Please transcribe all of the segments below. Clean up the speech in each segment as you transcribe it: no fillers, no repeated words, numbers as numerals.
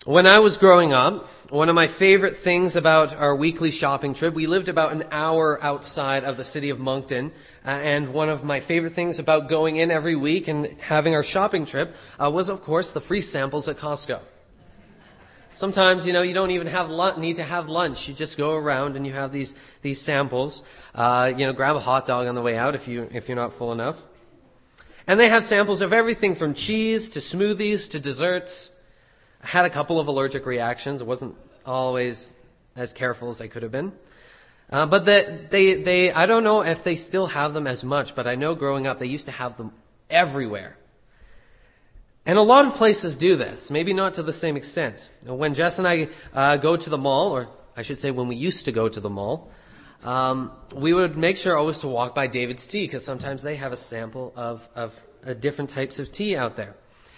When I was growing up, one of my favorite things about our weekly shopping trip, we lived about an hour outside of the city of Moncton, and one of my favorite things about going in every week and having our shopping trip was, of course, the free samples at Costco. Sometimes, you don't even need to have lunch. You just go around and you have these samples. Grab a hot dog on the way out if you're not full enough. And they have samples of everything from cheese to smoothies to desserts. I had a couple of allergic reactions. I wasn't always as careful as I could have been. But I don't know if they still have them as much, but I know growing up they used to have them everywhere. And a lot of places do this, maybe not to the same extent. When Jess and I go to the mall, or I should say when we used to go to the mall, we would make sure always to walk by David's Tea, because sometimes they have a sample of different types of tea out there.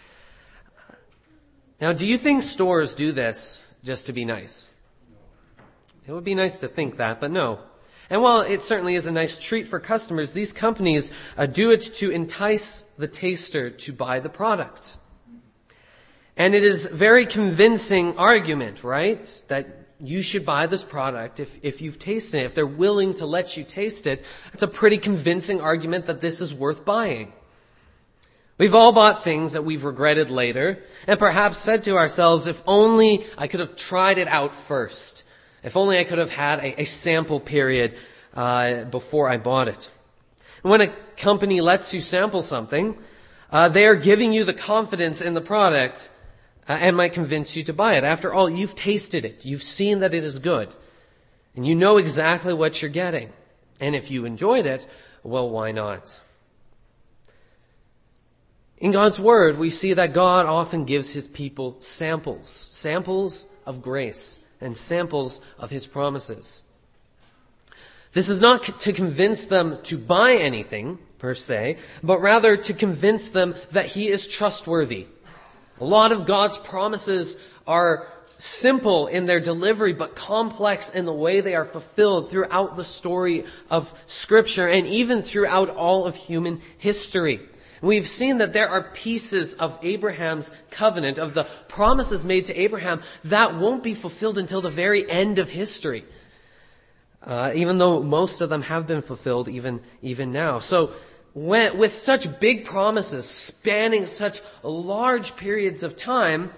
Now, do you think stores do this just to be nice? It would be nice to think that, but no. And while it certainly is a nice treat for customers, these companies do it to entice the taster to buy the product. And it is a very convincing argument, right? That you should buy this product if you've tasted it. If they're willing to let you taste it, it's a pretty convincing argument that this is worth buying. We've all bought things that we've regretted later, and perhaps said to ourselves, if only I could have tried it out first. If only I could have had a sample period before I bought it. And when a company lets you sample something, they are giving you the confidence in the product and might convince you to buy it. After all, you've tasted it. You've seen that it is good. And you know exactly what you're getting. And if you enjoyed it, well, why not? In God's Word, we see that God often gives His people samples of grace and samples of His promises. This is not to convince them to buy anything, per se, but rather to convince them that He is trustworthy. A lot of God's promises are simple in their delivery, but complex in the way they are fulfilled throughout the story of Scripture and even throughout all of human history. We've seen that there are pieces of Abraham's covenant, of the promises made to Abraham, that won't be fulfilled until the very end of history. Even though most of them have been fulfilled even now. So with such big promises spanning such large periods of time,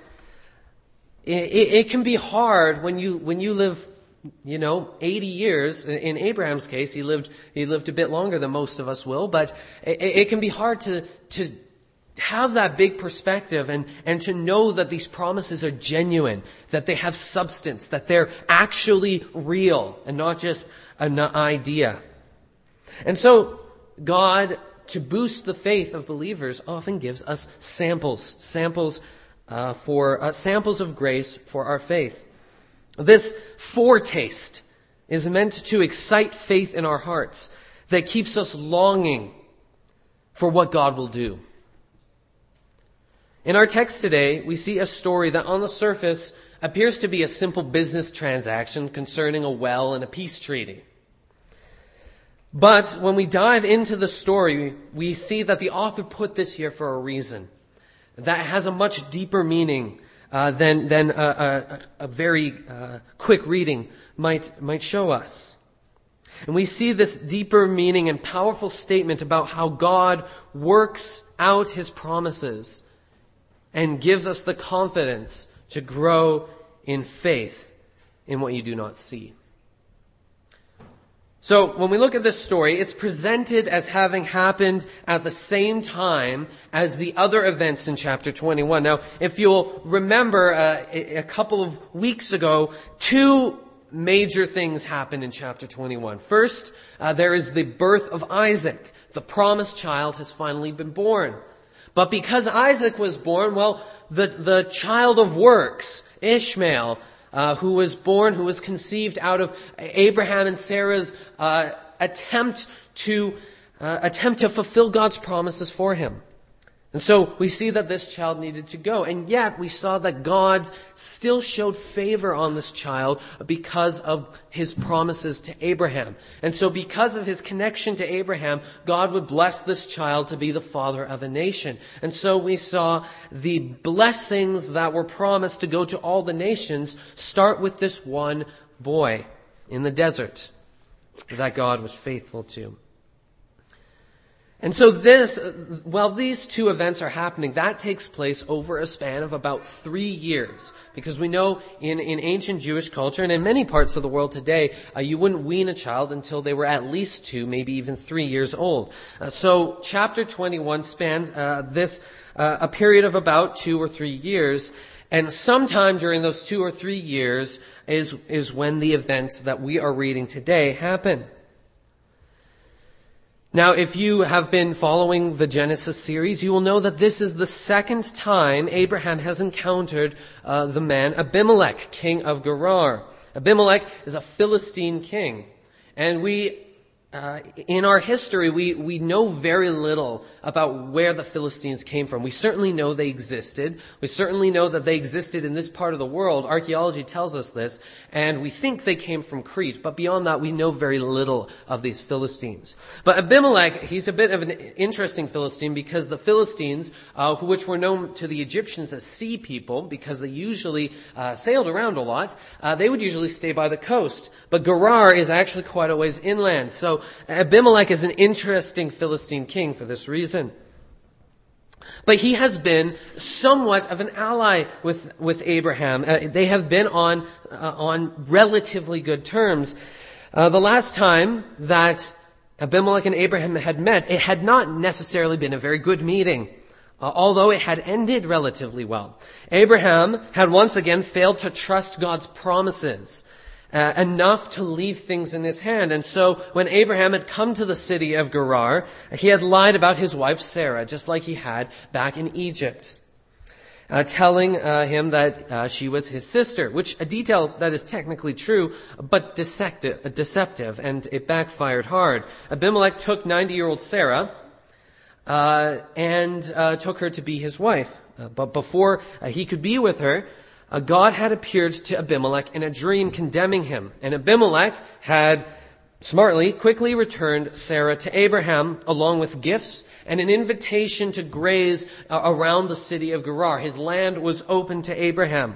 it can be hard when you live 80 years. In Abraham's case, he lived a bit longer than most of us will, but it can be hard to have that big perspective and to know that these promises are genuine, that they have substance, that they're actually real and not just an idea. And so God, to boost the faith of believers, often gives us samples of grace for our faith. This foretaste is meant to excite faith in our hearts that keeps us longing for what God will do. In our text today, we see a story that on the surface appears to be a simple business transaction concerning a well and a peace treaty. But when we dive into the story, we see that the author put this here for a reason. That has a much deeper meaning than a very quick reading might show us. And we see this deeper meaning and powerful statement about how God works out His promises and gives us the confidence to grow in faith in what you do not see. So when we look at this story, it's presented as having happened at the same time as the other events in chapter 21. Now, if you'll remember, a couple of weeks ago, two major things happened in chapter 21. First, there is the birth of Isaac. The promised child has finally been born. But because Isaac was born, well, the child of works, Ishmael, who was conceived out of Abraham and Sarah's attempt to fulfill God's promises for him. And so we see that this child needed to go. And yet we saw that God still showed favor on this child because of his promises to Abraham. And so because of his connection to Abraham, God would bless this child to be the father of a nation. And so we saw the blessings that were promised to go to all the nations start with this one boy in the desert that God was faithful to. And so while these two events are happening, that takes place over a span of about 3 years. Because we know in ancient Jewish culture, and in many parts of the world today, you wouldn't wean a child until they were at least 2, maybe even 3 years old. So chapter 21 spans a period of about 2 or 3 years. And sometime during those 2 or 3 years is when the events that we are reading today happen. Now, if you have been following the Genesis series, you will know that this is the second time Abraham has encountered the man Abimelech, king of Gerar. Abimelech is a Philistine king. And in our history, we know very little about where the Philistines came from. We certainly know they existed. We certainly know that they existed in this part of the world. Archaeology tells us this. And we think they came from Crete. But beyond that, we know very little of these Philistines. But Abimelech, he's a bit of an interesting Philistine because the Philistines, which were known to the Egyptians as sea people, because they usually sailed around a lot, they would usually stay by the coast. But Gerar is actually quite a ways inland. So Abimelech is an interesting Philistine king for this reason. But he has been somewhat of an ally with Abraham. They have been on relatively good terms. The last time that Abimelech and Abraham had met, it had not necessarily been a very good meeting, although it had ended relatively well. Abraham had once again failed to trust God's promises enough to leave things in his hand. And so when Abraham had come to the city of Gerar, he had lied about his wife Sarah, just like he had back in Egypt, telling him that she was his sister, which a detail that is technically true, but deceptive, and it backfired hard. Abimelech took 90-year-old Sarah and took her to be his wife. But before he could be with her, God had appeared to Abimelech in a dream condemning him. And Abimelech had quickly returned Sarah to Abraham along with gifts and an invitation to graze around the city of Gerar. His land was open to Abraham.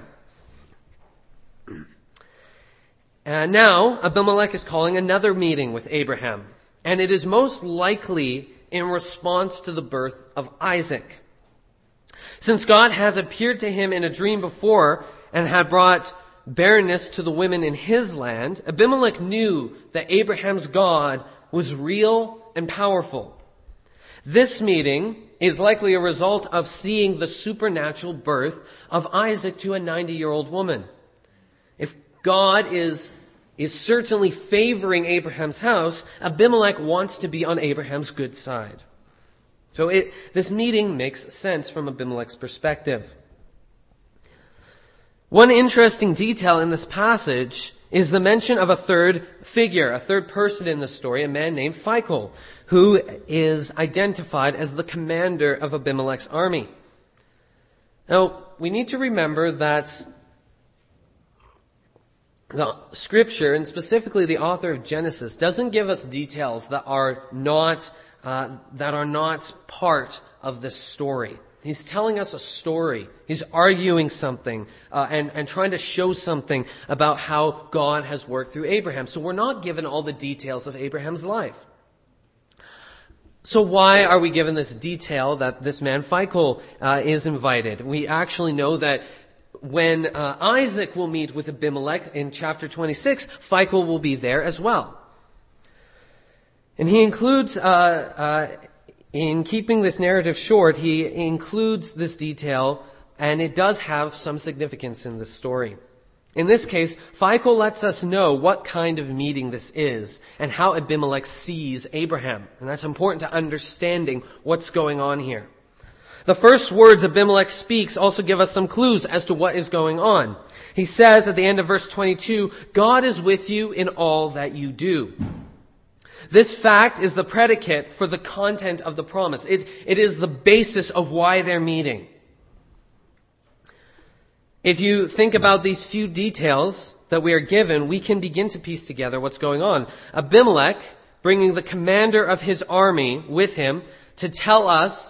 And now Abimelech is calling another meeting with Abraham. And it is most likely in response to the birth of Isaac. Since God has appeared to him in a dream before and had brought barrenness to the women in his land, Abimelech knew that Abraham's God was real and powerful. This meeting is likely a result of seeing the supernatural birth of Isaac to a 90-year-old woman. If God is certainly favoring Abraham's house, Abimelech wants to be on Abraham's good side. So this meeting makes sense from Abimelech's perspective. One interesting detail in this passage is the mention of a third figure, a third person in the story, a man named Phicol, who is identified as the commander of Abimelech's army. Now, we need to remember that the Scripture, and specifically the author of Genesis, doesn't give us details that are not part of this story. He's telling us a story. He's arguing something and trying to show something about how God has worked through Abraham. So we're not given all the details of Abraham's life. So why are we given this detail that this man Phicol is invited? We actually know that when Isaac will meet with Abimelech in chapter 26, Phicol will be there as well. And he includes, in keeping this narrative short, he includes this detail, and it does have some significance in this story. In this case, Phicol lets us know what kind of meeting this is and how Abimelech sees Abraham. And that's important to understanding what's going on here. The first words Abimelech speaks also give us some clues as to what is going on. He says at the end of verse 22, God is with you in all that you do. This fact is the predicate for the content of the promise. It is the basis of why they're meeting. If you think about these few details that we are given, we can begin to piece together what's going on. Abimelech, bringing the commander of his army with him to tell us,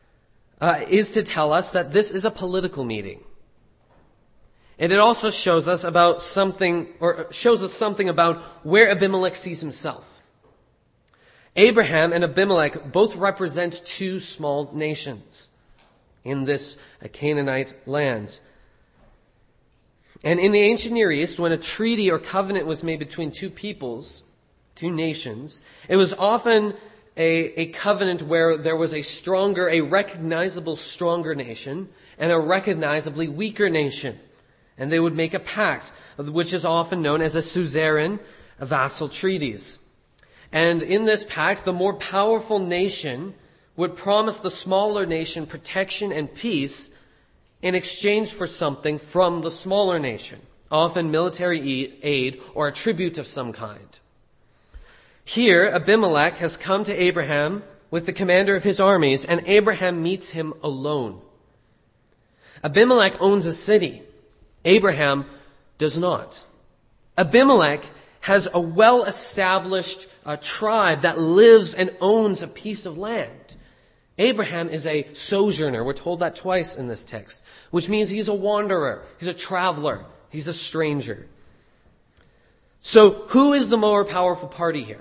that this is a political meeting. And it also shows us something about where Abimelech sees himself. Abraham and Abimelech both represent two small nations in this Canaanite land. And in the ancient Near East, when a treaty or covenant was made between two peoples, two nations, it was often a covenant where there was a recognizable stronger nation and a recognizably weaker nation. And they would make a pact, which is often known as a suzerain, vassal treaties. And in this pact, the more powerful nation would promise the smaller nation protection and peace in exchange for something from the smaller nation, often military aid or a tribute of some kind. Here, Abimelech has come to Abraham with the commander of his armies, and Abraham meets him alone. Abimelech owns a city. Abraham does not. Abimelech has a well-established tribe that lives and owns a piece of land. Abraham is a sojourner. We're told that twice in this text, which means he's a wanderer. He's a traveler. He's a stranger. So who is the more powerful party here?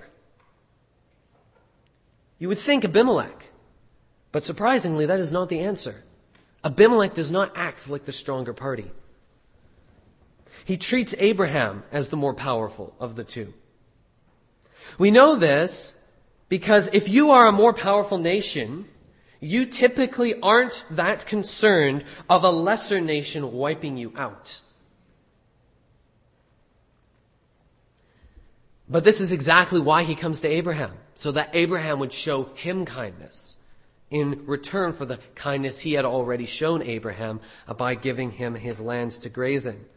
You would think Abimelech. But surprisingly, that is not the answer. Abimelech does not act like the stronger party. He treats Abraham as the more powerful of the two. We know this because if you are a more powerful nation, you typically aren't that concerned of a lesser nation wiping you out. But this is exactly why he comes to Abraham, so that Abraham would show him kindness in return for the kindness he had already shown Abraham by giving him his land to graze in.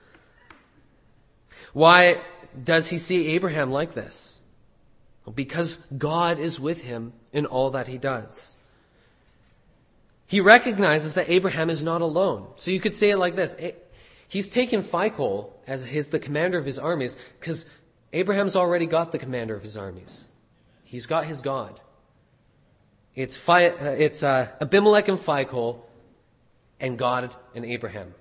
Why does he see Abraham like this? Well, because God is with him in all that he does. He recognizes that Abraham is not alone. So you could say it like this. He's taken Phicol as the commander of his armies because Abraham's already got the commander of his armies. He's got his God. It's Abimelech and Phicol and God and Abraham.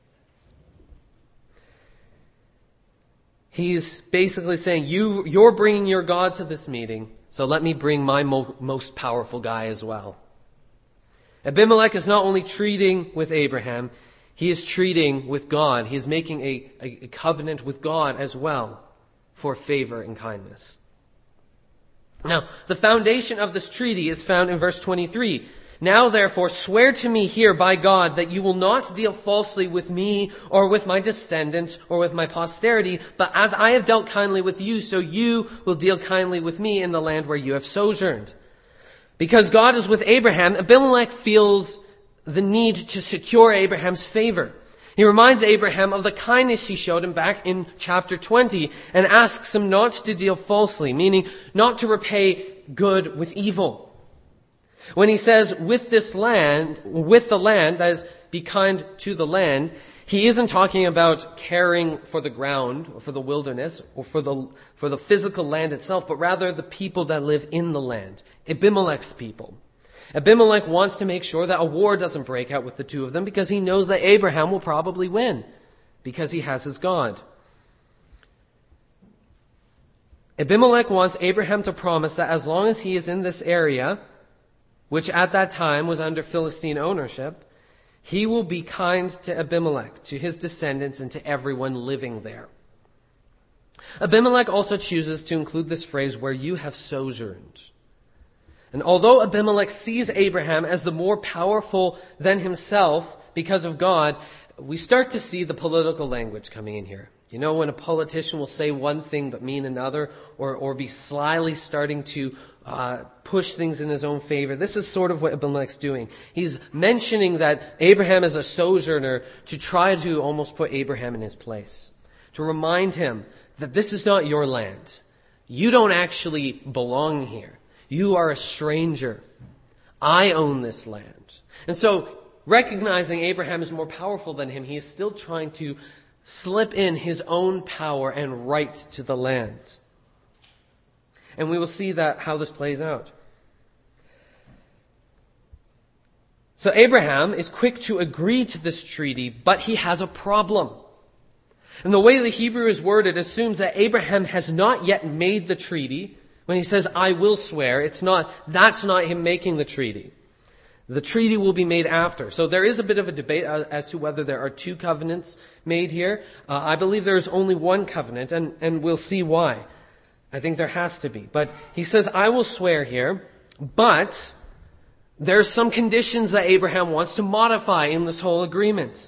He's basically saying, you're bringing your God to this meeting, so let me bring my most powerful guy as well. Abimelech is not only treating with Abraham, he is treating with God. He is making a covenant with God as well for favor and kindness. Now, the foundation of this treaty is found in verse 23. Now, therefore, swear to me here by God that you will not deal falsely with me or with my descendants or with my posterity, but as I have dealt kindly with you, so you will deal kindly with me in the land where you have sojourned. Because God is with Abraham, Abimelech feels the need to secure Abraham's favor. He reminds Abraham of the kindness he showed him back in chapter 20 and asks him not to deal falsely, meaning not to repay good with evil. When he says, with the land, that is, be kind to the land, he isn't talking about caring for the ground or for the wilderness or for the physical land itself, but rather the people that live in the land, Abimelech's people. Abimelech wants to make sure that a war doesn't break out with the two of them because he knows that Abraham will probably win because he has his God. Abimelech wants Abraham to promise that as long as he is in this area, which at that time was under Philistine ownership, he will be kind to Abimelech, to his descendants, and to everyone living there. Abimelech also chooses to include this phrase, where you have sojourned. And although Abimelech sees Abraham as the more powerful than himself because of God, we start to see the political language coming in here. You know, when a politician will say one thing but mean another, or be slyly starting to push things in his own favor. This is sort of what Abimelech's doing. He's mentioning that Abraham is a sojourner to try to almost put Abraham in his place. To remind him that this is not your land. you don't actually belong here. You are a stranger. I own this land. And so, recognizing Abraham is more powerful than him, he is still trying to slip in his own power and right to the land. And we will see how this plays out. So Abraham is quick to agree to this treaty, but he has a problem. And the way the Hebrew is worded assumes that Abraham has not yet made the treaty. When he says, I will swear, that's not him making the treaty. The treaty will be made after. So there is a bit of a debate as to whether there are two covenants made here. I believe there is only one covenant, and we'll see why. I think there has to be. But he says, I will swear here, but there's some conditions that Abraham wants to modify in this whole agreement.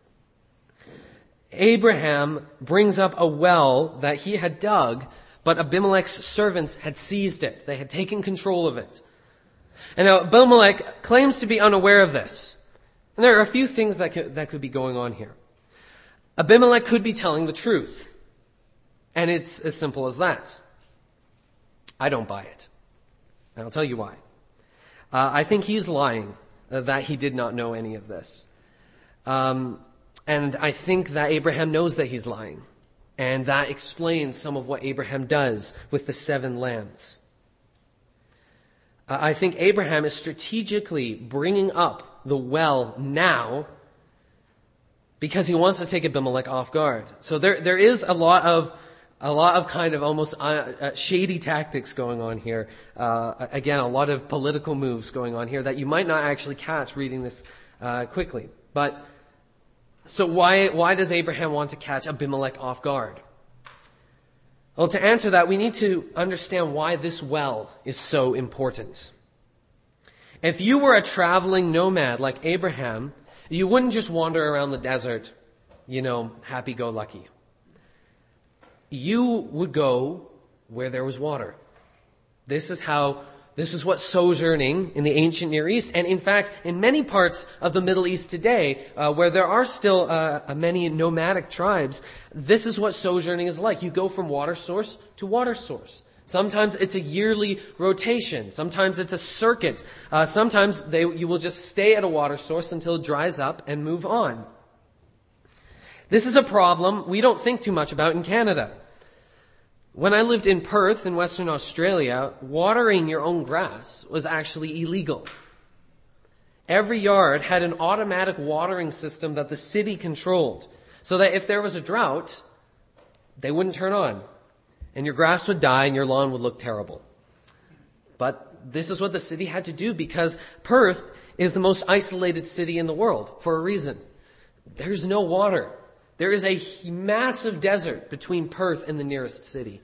Abraham brings up a well that he had dug, but Abimelech's servants had seized it. They had taken control of it. And now Abimelech claims to be unaware of this. And there are a few things that could be going on here. Abimelech could be telling the truth. And it's as simple as that. I don't buy it. And I'll tell you why. I think he's lying that he did not know any of this. And I think that Abraham knows that he's lying. And that explains some of what Abraham does with the 7 lambs. I think Abraham is strategically bringing up the well now because he wants to take Abimelech off guard. So there is a lot of kind of almost shady tactics going on here. Again, a lot of political moves going on here that you might not actually catch reading this quickly. But so why does Abraham want to catch Abimelech off guard? Well, to answer that, we need to understand why this well is so important. If you were a traveling nomad like Abraham, you wouldn't just wander around the desert, happy-go-lucky. You would go where there was water. This is what sojourning in the ancient Near East, and in fact, in many parts of the Middle East today, where there are still many nomadic tribes, this is what sojourning is like. You go from water source to water source. Sometimes it's a yearly rotation. Sometimes it's a circuit. Sometimes you will just stay at a water source until it dries up and move on. This is a problem we don't think too much about in Canada. When I lived in Perth in Western Australia, watering your own grass was actually illegal. Every yard had an automatic watering system that the city controlled, so that if there was a drought, they wouldn't turn on, and your grass would die and your lawn would look terrible. But this is what the city had to do because Perth is the most isolated city in the world for a reason. There's no water. There is a massive desert between Perth and the nearest city.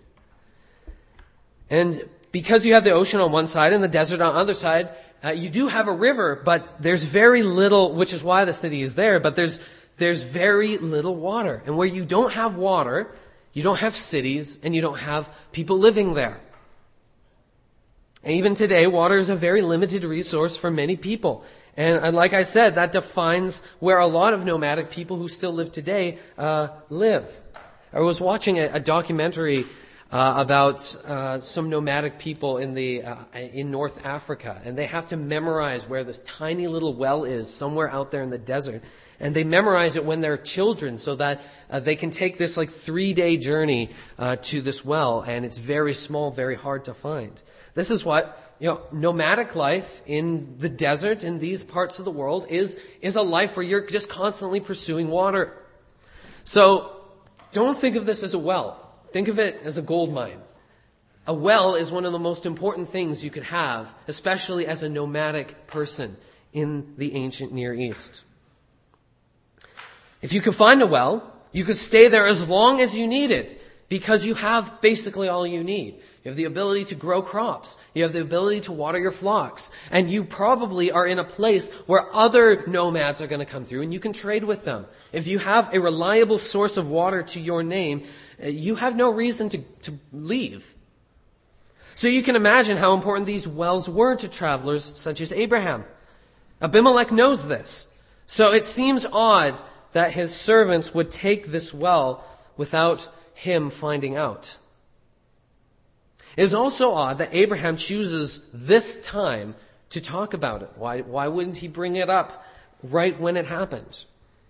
And because you have the ocean on one side and the desert on the other side, you do have a river, but there's very little, which is why the city is there, but there's very little water. And where you don't have water, you don't have cities and you don't have people living there. And even today, water is a very limited resource for many people. And like I said, that defines where a lot of nomadic people who still live today live. I was watching a documentary about some nomadic people in North Africa, and they have to memorize where this tiny little well is somewhere out there in the desert. And they memorize it when they're children so that they can take this 3-day journey to this well, and it's very small, very hard to find. This is what nomadic life in the desert in these parts of the world is a life where you're just constantly pursuing water. So don't think of this as a well. Think of it as a gold mine. A well is one of the most important things you could have, especially as a nomadic person in the ancient Near East. If you could find a well, you could stay there as long as you needed because you have basically all you need. You have the ability to grow crops. You have the ability to water your flocks. And you probably are in a place where other nomads are going to come through and you can trade with them. If you have a reliable source of water to your name, you have no reason to leave. So you can imagine how important these wells were to travelers such as Abraham. Abimelech knows this. So it seems odd that his servants would take this well without him finding out. It is also odd that Abraham chooses this time to talk about it. Why wouldn't he bring it up right when it happened?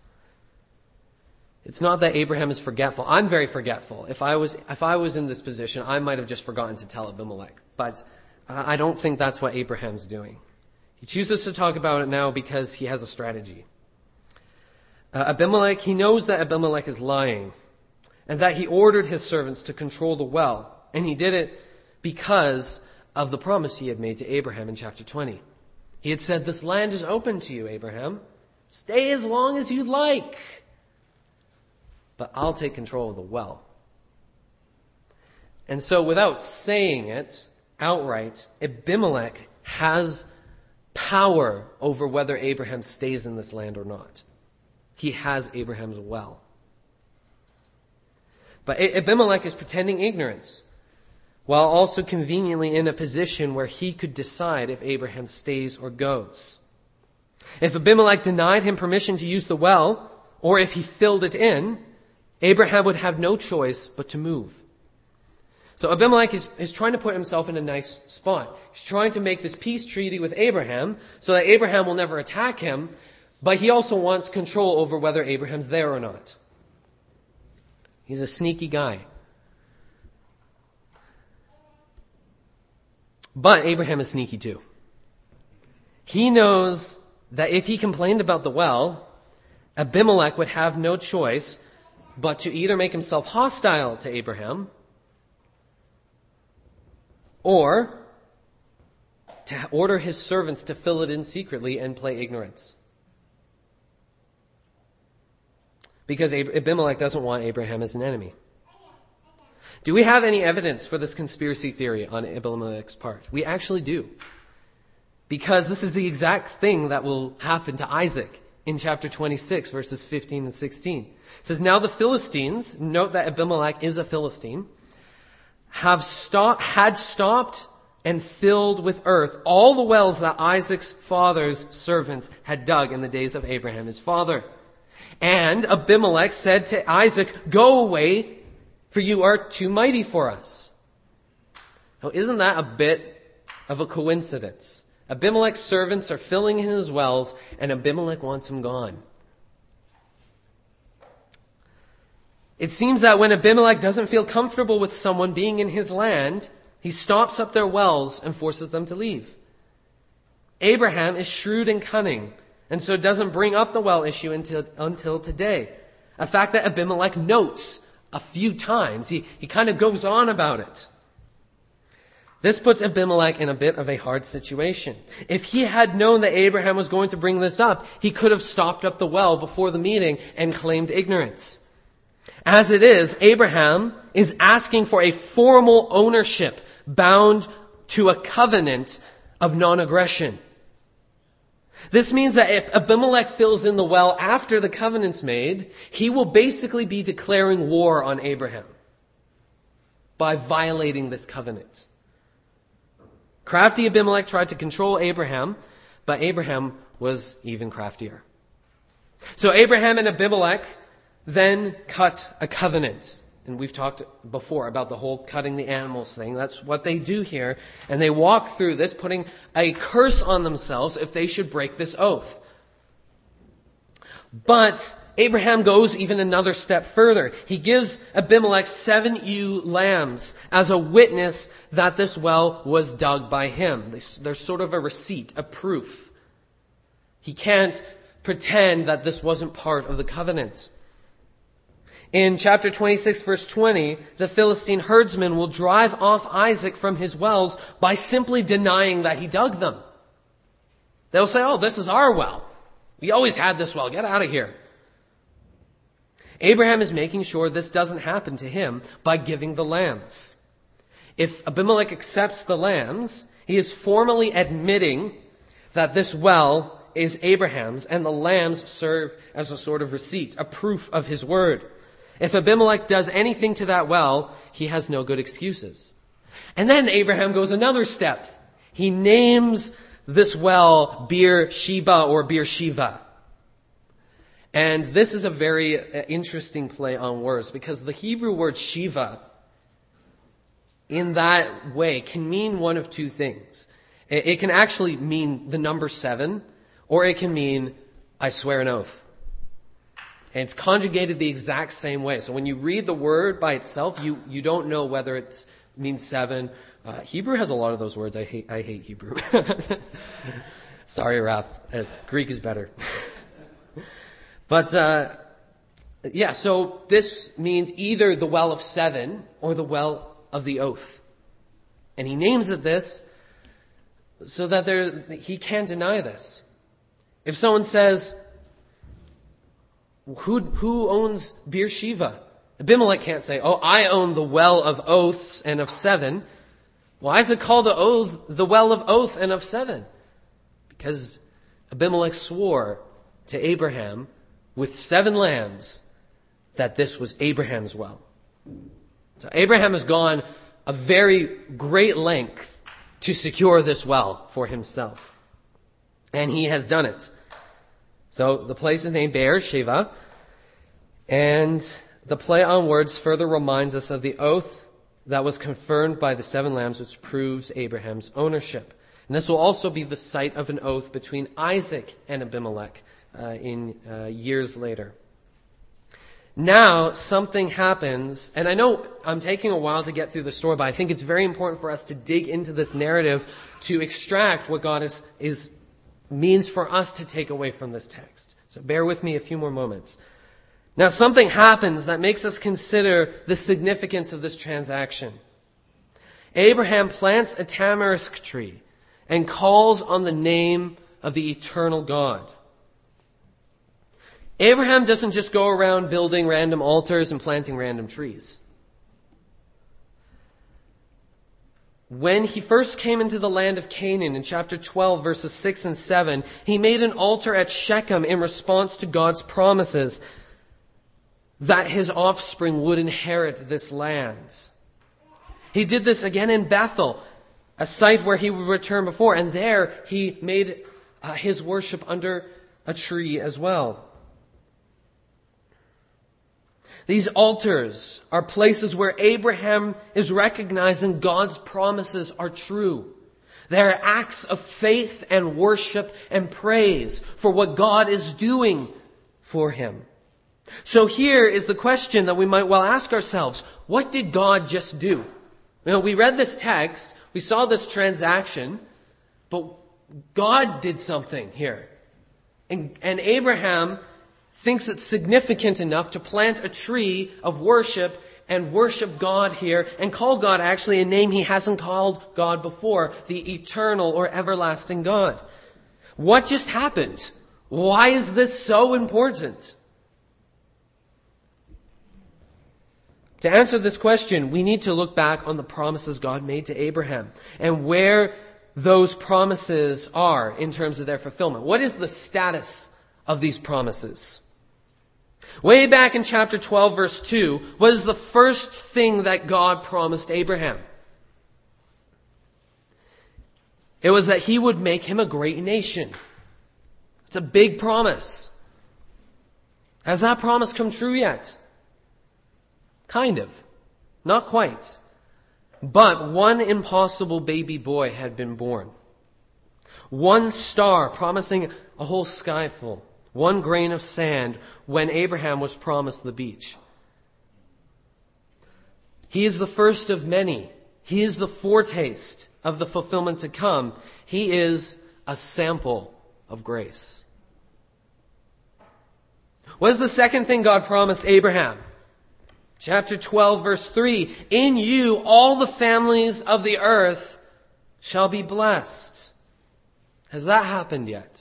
It's not that Abraham is forgetful. I'm very forgetful. If I was in this position, I might have just forgotten to tell Abimelech. But I don't think that's what Abraham's doing. He chooses to talk about it now because he has a strategy. Abimelech, he knows that Abimelech is lying and that he ordered his servants to control the well. And he did it because of the promise he had made to Abraham in chapter 20. He had said, "This land is open to you, Abraham. Stay as long as you'd like, but I'll take control of the well." And so without saying it outright, Abimelech has power over whether Abraham stays in this land or not. He has Abraham's well. But Abimelech is pretending ignorance, while also conveniently in a position where he could decide if Abraham stays or goes. If Abimelech denied him permission to use the well, or if he filled it in, Abraham would have no choice but to move. So Abimelech is trying to put himself in a nice spot. He's trying to make this peace treaty with Abraham so that Abraham will never attack him, but he also wants control over whether Abraham's there or not. He's a sneaky guy. But Abraham is sneaky too. He knows that if he complained about the well, Abimelech would have no choice but to either make himself hostile to Abraham or to order his servants to fill it in secretly and play ignorance. Because Abimelech doesn't want Abraham as an enemy. Do we have any evidence for this conspiracy theory on Abimelech's part? We actually do. Because this is the exact thing that will happen to Isaac in chapter 26, verses 15 and 16. It says, "Now the Philistines," note that Abimelech is a Philistine, had stopped and filled with earth all the wells that Isaac's father's servants had dug in the days of Abraham his father. And Abimelech said to Isaac, "Go away, for you are too mighty for us." Now, isn't that a bit of a coincidence? Abimelech's servants are filling in his wells, and Abimelech wants him gone. It seems that when Abimelech doesn't feel comfortable with someone being in his land, he stops up their wells and forces them to leave. Abraham is shrewd and cunning, and so doesn't bring up the well issue until today. A fact that Abimelech notes a few times. He kind of goes on about it. This puts Abimelech in a bit of a hard situation. If he had known that Abraham was going to bring this up, he could have stopped up the well before the meeting and claimed ignorance. As it is, Abraham is asking for a formal ownership bound to a covenant of non-aggression. This means that if Abimelech fills in the well after the covenant's made, he will basically be declaring war on Abraham by violating this covenant. Crafty Abimelech tried to control Abraham, but Abraham was even craftier. So Abraham and Abimelech then cut a covenant. And we've talked before about the whole cutting the animals thing. That's what they do here. And they walk through this, putting a curse on themselves if they should break this oath. But Abraham goes even another step further. He gives Abimelech 7 ewe lambs as a witness that this well was dug by him. There's sort of a receipt, a proof. He can't pretend that this wasn't part of the covenant. In chapter 26, verse 20, the Philistine herdsman will drive off Isaac from his wells by simply denying that he dug them. They'll say, "Oh, this is our well. We always had this well. Get out of here." Abraham is making sure this doesn't happen to him by giving the lambs. If Abimelech accepts the lambs, he is formally admitting that this well is Abraham's, and the lambs serve as a sort of receipt, a proof of his word. If Abimelech does anything to that well, he has no good excuses. And then Abraham goes another step. He names this well Beer-sheba or Beersheba. And this is a very interesting play on words, because the Hebrew word Shiva in that way can mean one of two things. It can actually mean the number 7, or it can mean, I swear an oath. And it's conjugated the exact same way. So when you read the word by itself, you don't know whether it means 7. Hebrew has a lot of those words. I hate Hebrew. Sorry, Raph. Greek is better. But, so this means either the well of 7 or the well of the oath. And he names it this so that he can't deny this. If someone says, who owns Beersheba? Abimelech can't say, I own the well of oaths and of 7. Why is it called the well of oath and of 7? Because Abimelech swore to Abraham with 7 lambs that this was Abraham's well. So Abraham has gone a very great length to secure this well for himself. And he has done it. So the place is named Beersheba. And the play on words further reminds us of the oath that was confirmed by the 7 lambs, which proves Abraham's ownership. And this will also be the site of an oath between Isaac and Abimelech in years later. Now, something happens, and I know I'm taking a while to get through the story, but I think it's very important for us to dig into this narrative to extract what God means for us to take away from this text. So bear with me a few more moments. Now, something happens that makes us consider the significance of this transaction. Abraham plants a tamarisk tree and calls on the name of the eternal God. Abraham doesn't just go around building random altars and planting random trees. When he first came into the land of Canaan in chapter 12, verses 6 and 7, he made an altar at Shechem in response to God's promises that his offspring would inherit this land. He did this again in Bethel, a site where he would return before, and there he made his worship under a tree as well. These altars are places where Abraham is recognizing God's promises are true. They are acts of faith and worship and praise for what God is doing for him. So here is the question that we might well ask ourselves. What did God just do? We read this text, we saw this transaction, but God did something here. And Abraham thinks it's significant enough to plant a tree of worship and worship God here and call God actually a name he hasn't called God before, the eternal or everlasting God. What just happened? Why is this so important? To answer this question, we need to look back on the promises God made to Abraham and where those promises are in terms of their fulfillment. What is the status of these promises? Way back in chapter 12, verse 2, what is the first thing that God promised Abraham? It was that he would make him a great nation. It's a big promise. Has that promise come true yet? Kind of. Not quite. But one impossible baby boy had been born. One star promising a whole sky full. One grain of sand when Abraham was promised the beach. He is the first of many. He is the foretaste of the fulfillment to come. He is a sample of grace. What is the second thing God promised Abraham? Chapter 12, verse 3, in you all the families of the earth shall be blessed. Has that happened yet?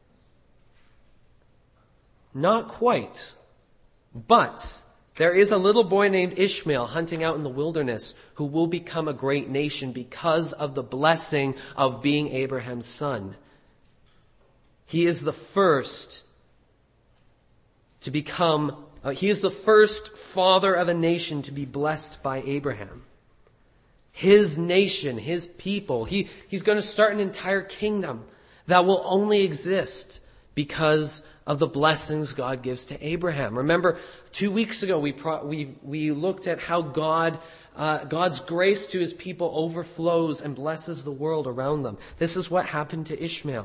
Not quite. But there is a little boy named Ishmael hunting out in the wilderness who will become a great nation because of the blessing of being Abraham's son. He is the first to become he is the first father of a nation to be blessed by Abraham. His nation, his people. He's going to start an entire kingdom that will only exist because of the blessings God gives to Abraham. Remember, 2 weeks ago we looked at how God's grace to his people overflows and blesses the world around them. This is what happened to Ishmael.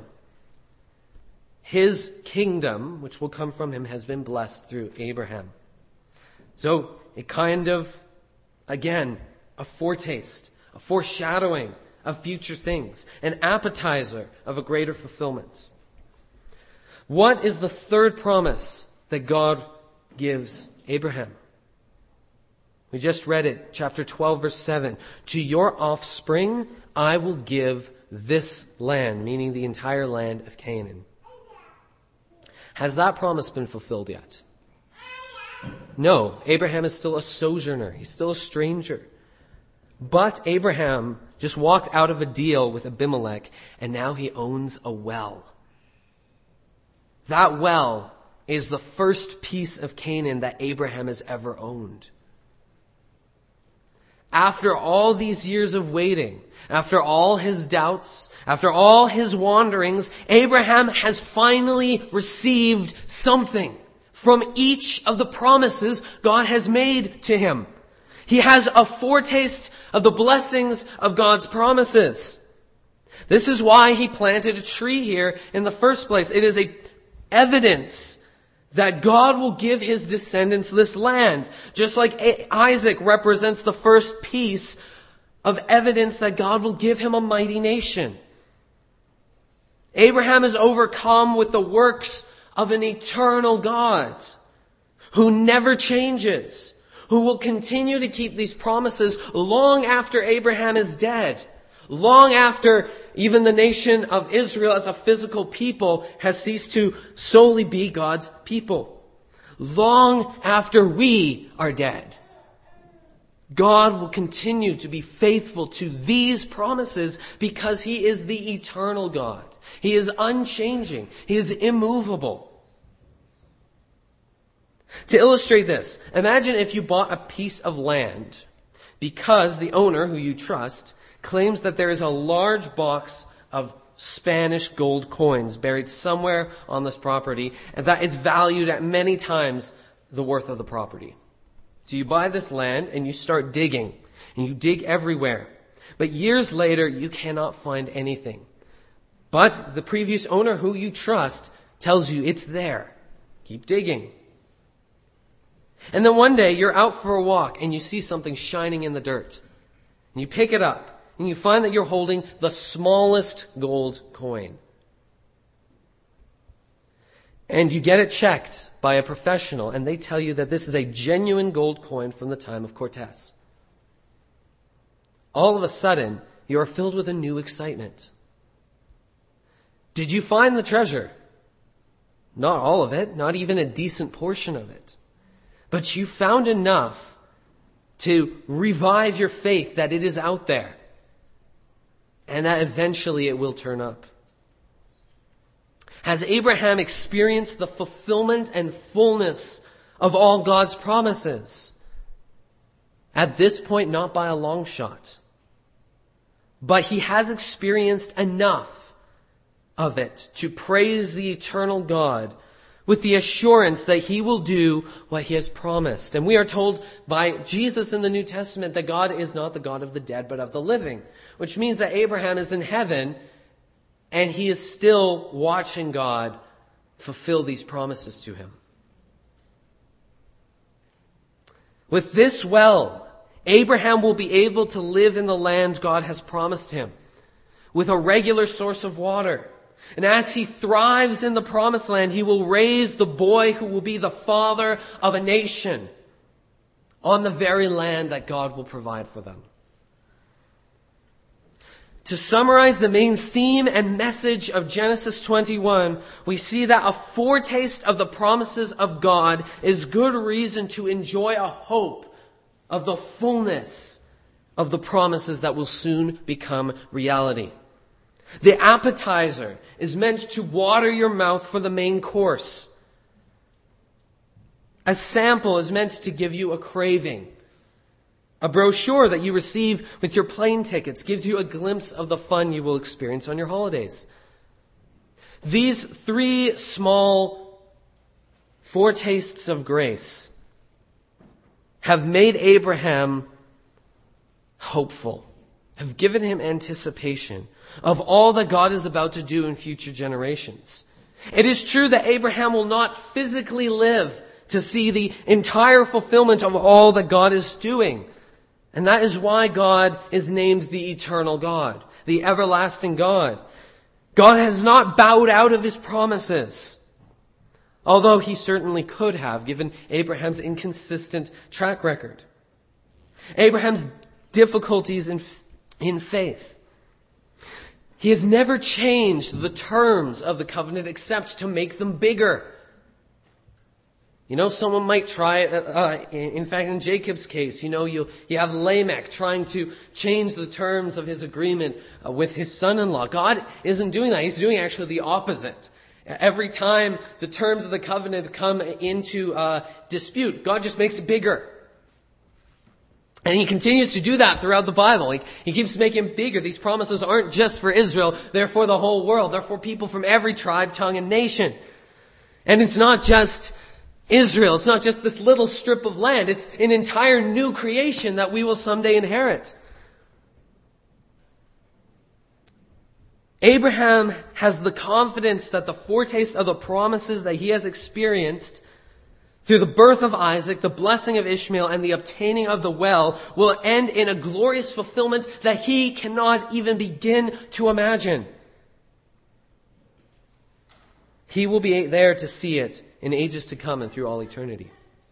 His kingdom, which will come from him, has been blessed through Abraham. So it kind of, again, a foretaste, a foreshadowing of future things, an appetizer of a greater fulfillment. What is the third promise that God gives Abraham? We just read it, chapter 12, verse 7. To your offspring I will give this land, meaning the entire land of Canaan. Has that promise been fulfilled yet? No, Abraham is still a sojourner. He's still a stranger. But Abraham just walked out of a deal with Abimelech, and now he owns a well. That well is the first piece of Canaan that Abraham has ever owned. After all these years of waiting, after all his doubts, after all his wanderings, Abraham has finally received something from each of the promises God has made to him. He has a foretaste of the blessings of God's promises. This is why he planted a tree here in the first place. It is evidence that God will give his descendants this land. Just like Isaac represents the first piece of evidence that God will give him a mighty nation. Abraham is overcome with the works of an eternal God who never changes, who will continue to keep these promises long after Abraham is dead, long after even the nation of Israel as a physical people has ceased to solely be God's people. Long after we are dead, God will continue to be faithful to these promises because he is the eternal God. He is unchanging. He is immovable. To illustrate this, imagine if you bought a piece of land because the owner, who you trust, claims that there is a large box of Spanish gold coins buried somewhere on this property and that it's valued at many times the worth of the property. So you buy this land and you start digging, and you dig everywhere. But years later, you cannot find anything. But the previous owner, who you trust, tells you it's there. Keep digging. And then one day you're out for a walk and you see something shining in the dirt. And you pick it up and you find that you're holding the smallest gold coin. And you get it checked by a professional and they tell you that this is a genuine gold coin from the time of Cortez. All of a sudden, you are filled with a new excitement. Did you find the treasure? Not all of it, not even a decent portion of it. But you found enough to revive your faith that it is out there and that eventually it will turn up. Has Abraham experienced the fulfillment and fullness of all God's promises? At this point, not by a long shot. But he has experienced enough of it to praise the eternal God with the assurance that he will do what he has promised. And we are told by Jesus in the New Testament that God is not the God of the dead, but of the living, which means that Abraham is in heaven and he is still watching God fulfill these promises to him. With this well, Abraham will be able to live in the land God has promised him with a regular source of water. And as he thrives in the promised land, he will raise the boy who will be the father of a nation on the very land that God will provide for them. To summarize the main theme and message of Genesis 21, we see that a foretaste of the promises of God is good reason to enjoy a hope of the fullness of the promises that will soon become reality. The appetizer is meant to water your mouth for the main course. A sample is meant to give you a craving. A brochure that you receive with your plane tickets gives you a glimpse of the fun you will experience on your holidays. These three small foretastes of grace have made Abraham hopeful, have given him anticipation of all that God is about to do in future generations. It is true that Abraham will not physically live to see the entire fulfillment of all that God is doing. And that is why God is named the eternal God, the everlasting God. God has not bowed out of his promises, although he certainly could have, given Abraham's inconsistent track record. Abraham's difficulties in faith. He has never changed the terms of the covenant except to make them bigger. You know, someone might try, in fact, in Jacob's case, you have Lamech trying to change the terms of his agreement with his son-in-law. God isn't doing that. He's doing actually the opposite. Every time the terms of the covenant come into dispute, God just makes it bigger. And he continues to do that throughout the Bible. He keeps making it bigger. These promises aren't just for Israel. They're for the whole world. They're for people from every tribe, tongue, and nation. And it's not just Israel. It's not just this little strip of land. It's an entire new creation that we will someday inherit. Abraham has the confidence that the foretaste of the promises that he has experienced through the birth of Isaac, the blessing of Ishmael, and the obtaining of the well will end in a glorious fulfillment that he cannot even begin to imagine. He will be there to see it in ages to come and through all eternity.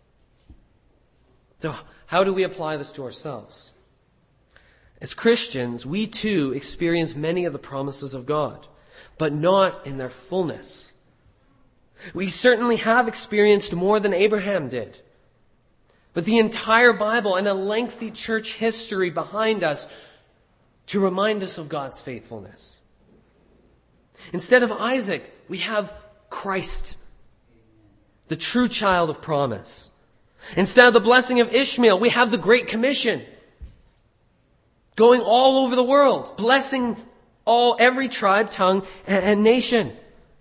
So, how do we apply this to ourselves? As Christians, we too experience many of the promises of God, but not in their fullness. We certainly have experienced more than Abraham did. But the entire Bible and a lengthy church history behind us to remind us of God's faithfulness. Instead of Isaac, we have Christ, the true child of promise. Instead of the blessing of Ishmael, we have the Great Commission, going all over the world, blessing every tribe, tongue, and nation.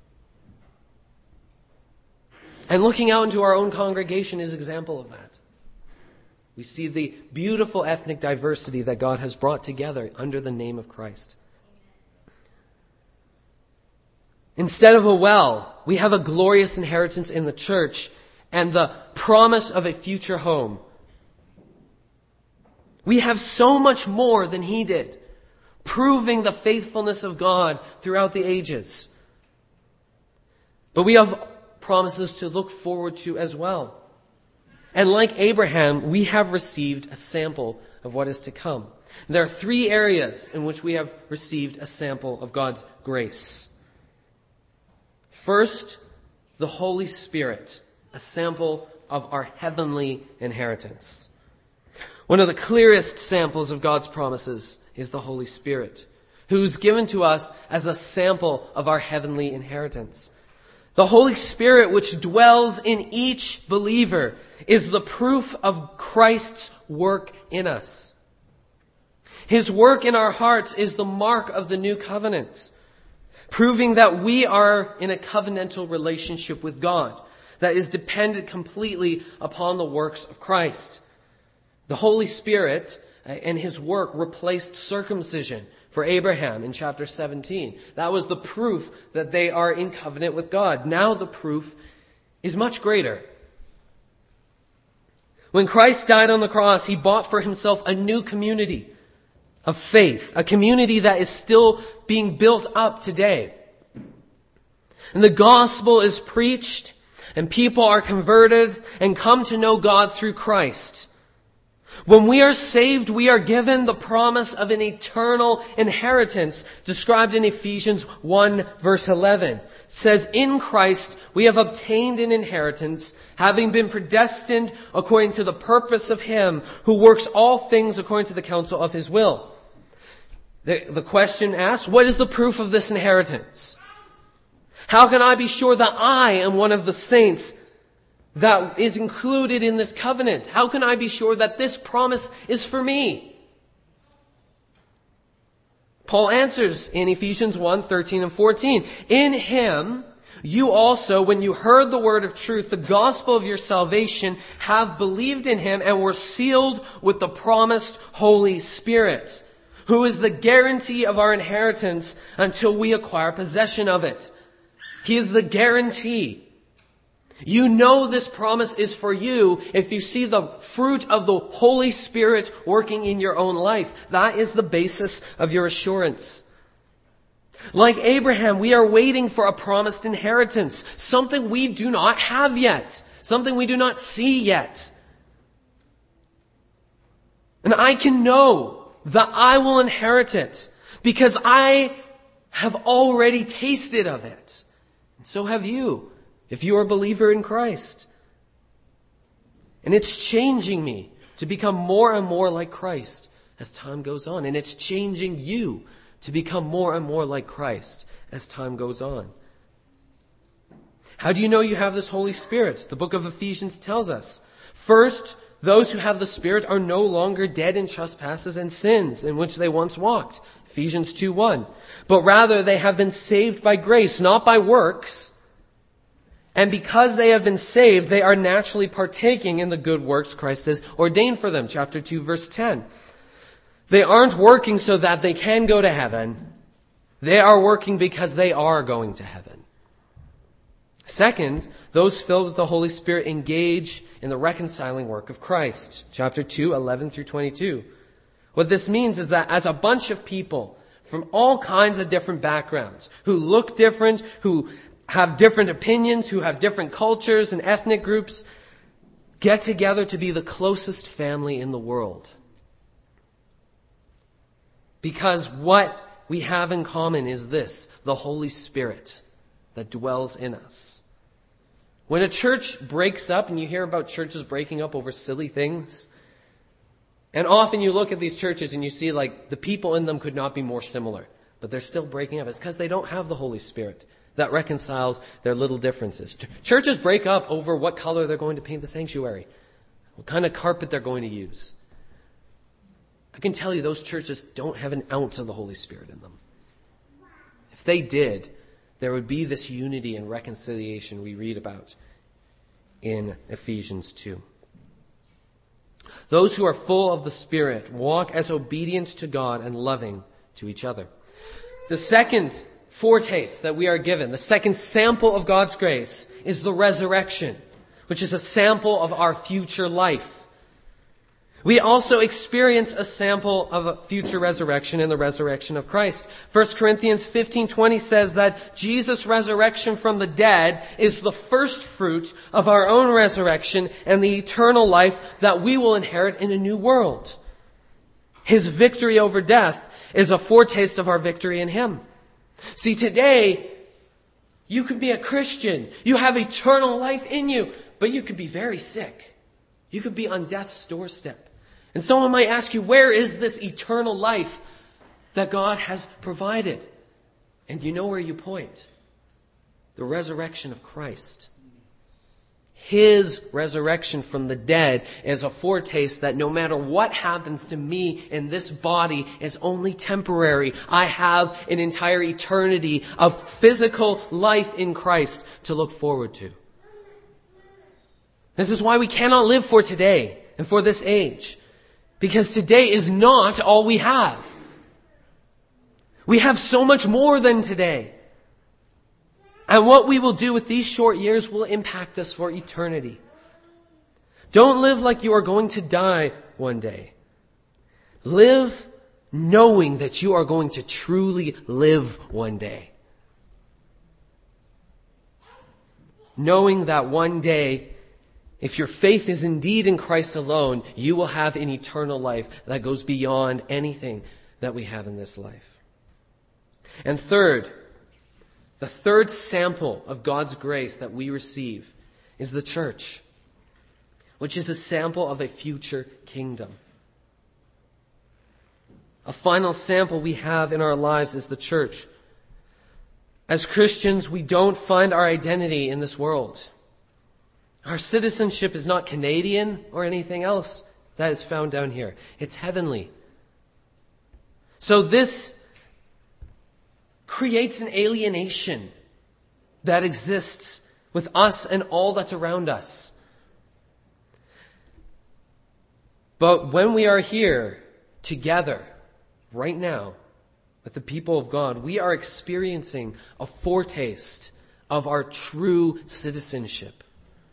And looking out into our own congregation is an example of that. We see the beautiful ethnic diversity that God has brought together under the name of Christ. Instead of a well, we have a glorious inheritance in the church and the promise of a future home. We have so much more than he did, proving the faithfulness of God throughout the ages. But we have promises to look forward to as well. And like Abraham, we have received a sample of what is to come. There are three areas in which we have received a sample of God's grace. First, the Holy Spirit, a sample of our heavenly inheritance. One of the clearest samples of God's promises is the Holy Spirit, who is given to us as a sample of our heavenly inheritance. The Holy Spirit, which dwells in each believer, is the proof of Christ's work in us. His work in our hearts is the mark of the new covenant, proving that we are in a covenantal relationship with God that is dependent completely upon the works of Christ. The Holy Spirit and his work replaced circumcision for Abraham in chapter 17. That was the proof that they are in covenant with God. Now the proof is much greater. When Christ died on the cross, he bought for himself a new community of faith, a community that is still being built up today. And the gospel is preached, and people are converted and come to know God through Christ. When we are saved, we are given the promise of an eternal inheritance described in Ephesians 1 verse 11. It says, in Christ we have obtained an inheritance, having been predestined according to the purpose of him who works all things according to the counsel of his will. The question asks, what is the proof of this inheritance? How can I be sure that I am one of the saints that is included in this covenant? How can I be sure that this promise is for me? Paul answers in Ephesians 1:13 and 14. In him, you also, when you heard the word of truth, the gospel of your salvation, have believed in him and were sealed with the promised Holy Spirit, who is the guarantee of our inheritance until we acquire possession of it. He is the guarantee. You know this promise is for you if you see the fruit of the Holy Spirit working in your own life. That is the basis of your assurance. Like Abraham, we are waiting for a promised inheritance, something we do not have yet, something we do not see yet. And I can know that I will inherit it because I have already tasted of it. And so have you, if you are a believer in Christ. And it's changing me to become more and more like Christ as time goes on. And it's changing you to become more and more like Christ as time goes on. How do you know you have this Holy Spirit? The book of Ephesians tells us. First, those who have the Spirit are no longer dead in trespasses and sins in which they once walked. Ephesians 2:1. But rather they have been saved by grace, not by works. And because they have been saved, they are naturally partaking in the good works Christ has ordained for them. Chapter 2, verse 10. They aren't working so that they can go to heaven. They are working because they are going to heaven. Second, those filled with the Holy Spirit engage in the reconciling work of Christ. Chapter 2, 11 through 22. What this means is that as a bunch of people from all kinds of different backgrounds, who look different, who have different opinions, who have different cultures and ethnic groups, get together to be the closest family in the world. Because what we have in common is this, the Holy Spirit that dwells in us. When a church breaks up, and you hear about churches breaking up over silly things, and often you look at these churches and you see like the people in them could not be more similar, but they're still breaking up. It's because they don't have the Holy Spirit that reconciles their little differences. Churches break up over what color they're going to paint the sanctuary, what kind of carpet they're going to use. I can tell you those churches don't have an ounce of the Holy Spirit in them. If they did, there would be this unity and reconciliation we read about in Ephesians 2. Those who are full of the Spirit walk as obedient to God and loving to each other. The second foretaste that we are given, the second sample of God's grace, is the resurrection, which is a sample of our future life. We also experience a sample of a future resurrection in the resurrection of Christ. 1 Corinthians 15:20 says that Jesus' resurrection from the dead is the first fruit of our own resurrection and the eternal life that we will inherit in a new world. His victory over death is a foretaste of our victory in Him. See, today, you could be a Christian. You have eternal life in you, but you could be very sick. You could be on death's doorstep. And someone might ask you, where is this eternal life that God has provided? And you know where you point. The resurrection of Christ. His resurrection from the dead is a foretaste that no matter what happens to me in this body is only temporary. I have an entire eternity of physical life in Christ to look forward to. This is why we cannot live for today and for this age. Because today is not all we have. We have so much more than today. And what we will do with these short years will impact us for eternity. Don't live like you are going to die one day. Live knowing that you are going to truly live one day. Knowing that one day, if your faith is indeed in Christ alone, you will have an eternal life that goes beyond anything that we have in this life. And third, the third sample of God's grace that we receive is the church, which is a sample of a future kingdom. A final sample we have in our lives is the church. As Christians, we don't find our identity in this world. Our citizenship is not Canadian or anything else that is found down here. It's heavenly. So this creates an alienation that exists with us and all that's around us. But when we are here together, right now, with the people of God, we are experiencing a foretaste of our true citizenship.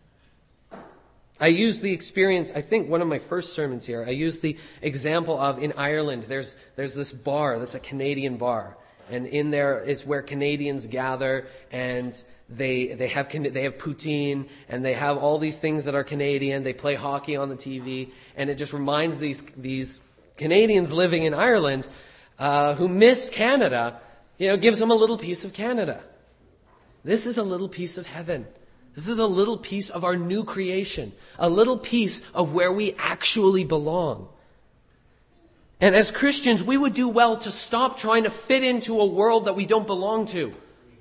I used the experience, I think one of my first sermons here, I used the example of in Ireland, there's this bar that's a Canadian bar. And in there is where Canadians gather, and they have poutine, and they have all these things that are Canadian. They play hockey on the TV, and it just reminds these Canadians living in Ireland who miss Canada, gives them a little piece of Canada. This is a little piece of heaven. This is a little piece of our new creation, a little piece of where we actually belong. And as Christians, we would do well to stop trying to fit into a world that we don't belong to.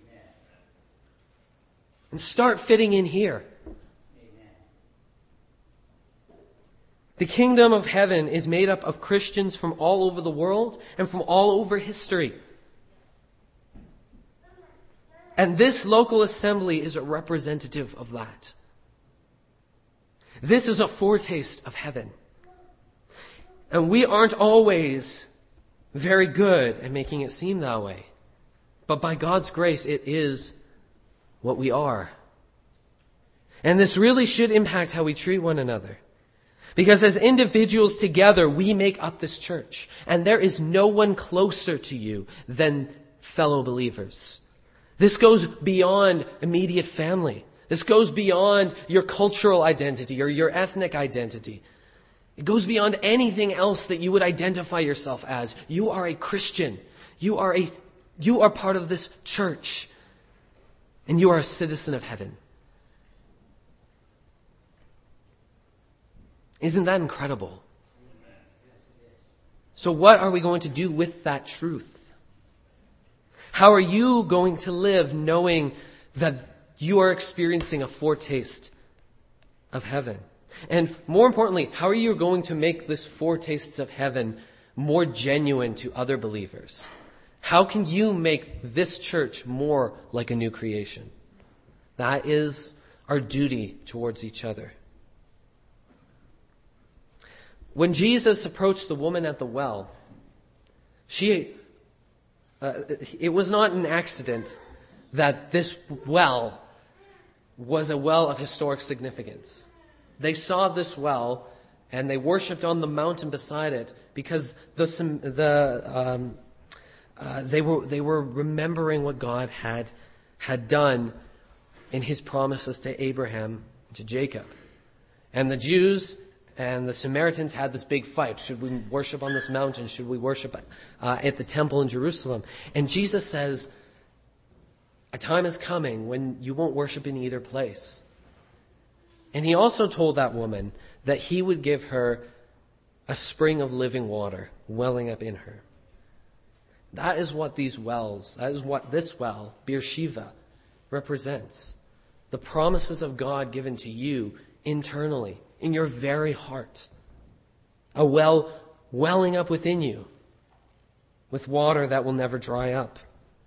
And start fitting in here. The kingdom of heaven is made up of Christians from all over the world and from all over history. And this local assembly is a representative of that. This is a foretaste of heaven. And we aren't always very good at making it seem that way. But by God's grace, it is what we are. And this really should impact how we treat one another. Because as individuals together, we make up this church. And there is no one closer to you than fellow believers. This goes beyond immediate family. This goes beyond your cultural identity or your ethnic identity. It goes beyond anything else that you would identify yourself as. You are a Christian. You are part of this church. And you are a citizen of heaven. Isn't that incredible? So what are we going to do with that truth? How are you going to live knowing that you are experiencing a foretaste of heaven? And more importantly, how are you going to make this foretastes of heaven more genuine to other believers? How can you make this church more like a new creation? That is our duty towards each other. When Jesus approached the woman at the well, it was not an accident that this well was a well of historic significance. They saw this well and they worshipped on the mountain beside it because they were remembering what God had done in His promises to Abraham and to Jacob. And the Jews and the Samaritans had this big fight. Should we worship on this mountain? Should we worship at the temple in Jerusalem? And Jesus says, a time is coming when you won't worship in either place. And He also told that woman that He would give her a spring of living water welling up in her. That is what this well, Beersheba, represents. The promises of God given to you internally, in your very heart. A well welling up within you with water that will never dry up.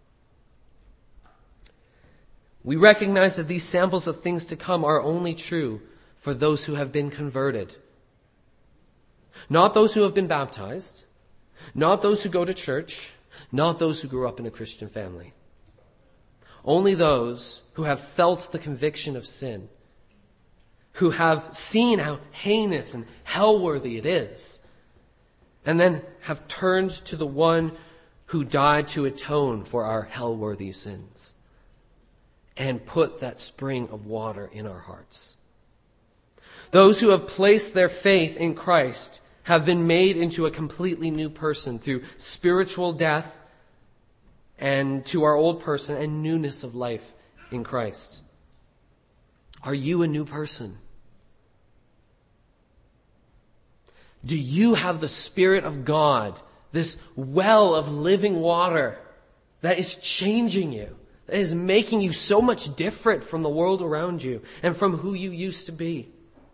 We recognize that these samples of things to come are only true for those who have been converted. Not those who have been baptized, not those who go to church, not those who grew up in a Christian family. Only those who have felt the conviction of sin, who have seen how heinous and hell-worthy it is, and then have turned to the one who died to atone for our hell-worthy sins and put that spring of water in our hearts. Those who have placed their faith in Christ have been made into a completely new person through spiritual death and to our old person and newness of life in Christ. Are you a new person? Do you have the Spirit of God, this well of living water that is changing you, that is making you so much different from the world around you and from who you used to be?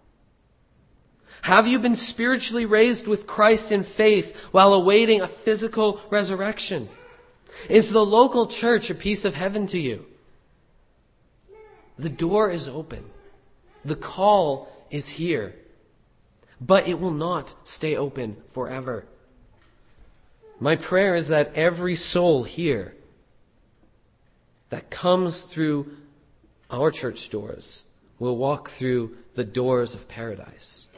Have you been spiritually raised with Christ in faith while awaiting a physical resurrection? Is the local church a piece of heaven to you? The door is open. The call is here. But it will not stay open forever. My prayer is that every soul here that comes through our church doors will walk through the doors of paradise.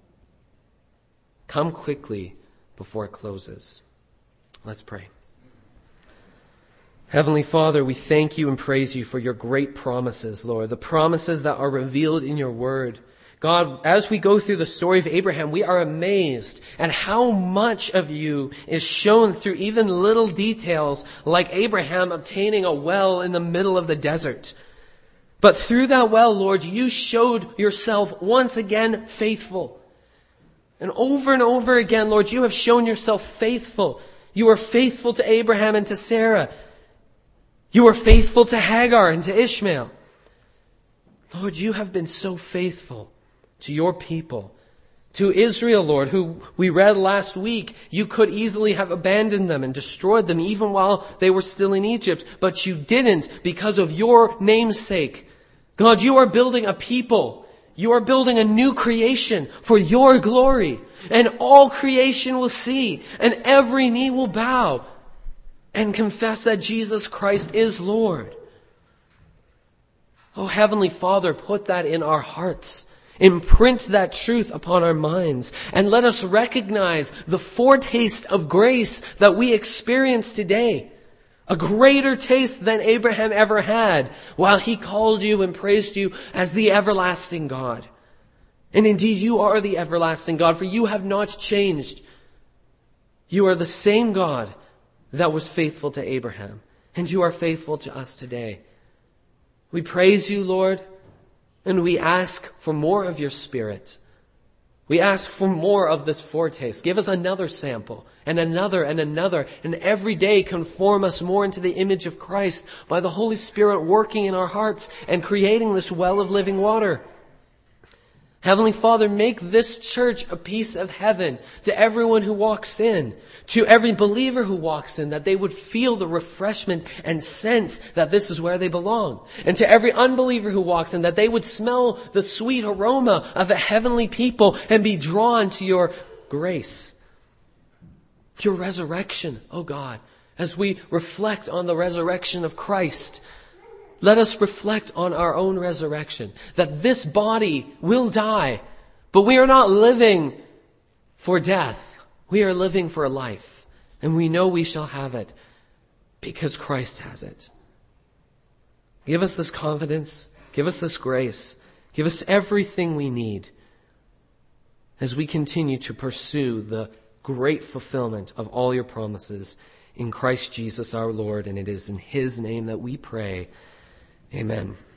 Come quickly before it closes. Let's pray. Heavenly Father, we thank you and praise you for your great promises, Lord, the promises that are revealed in your word. God, as we go through the story of Abraham, we are amazed at how much of you is shown through even little details like Abraham obtaining a well in the middle of the desert. But through that well, Lord, you showed yourself once again faithful. And over again, Lord, you have shown yourself faithful. You were faithful to Abraham and to Sarah. You were faithful to Hagar and to Ishmael. Lord, you have been so faithful to your people, to Israel, Lord, who we read last week. You could easily have abandoned them and destroyed them even while they were still in Egypt, but you didn't because of your name's sake. God, you are building a people. You are building a new creation for your glory, and all creation will see, and every knee will bow and confess that Jesus Christ is Lord. Oh, Heavenly Father, put that in our hearts. Imprint that truth upon our minds, and let us recognize the foretaste of grace that we experience today. A greater taste than Abraham ever had while he called you and praised you as the everlasting God. And indeed, you are the everlasting God, for you have not changed. You are the same God that was faithful to Abraham, and you are faithful to us today. We praise you, Lord, and we ask for more of your Spirit. We ask for more of this foretaste. Give us another sample, and another, and every day conform us more into the image of Christ by the Holy Spirit working in our hearts and creating this well of living water. Heavenly Father, make this church a piece of heaven to everyone who walks in, to every believer who walks in, that they would feel the refreshment and sense that this is where they belong. And to every unbeliever who walks in, that they would smell the sweet aroma of a heavenly people and be drawn to your grace, your resurrection, oh God. As we reflect on the resurrection of Christ, let us reflect on our own resurrection, that this body will die, but we are not living for death. We are living for life, and we know we shall have it because Christ has it. Give us this confidence. Give us this grace. Give us everything we need as we continue to pursue the great fulfillment of all your promises in Christ Jesus our Lord, and it is in His name that we pray. Amen.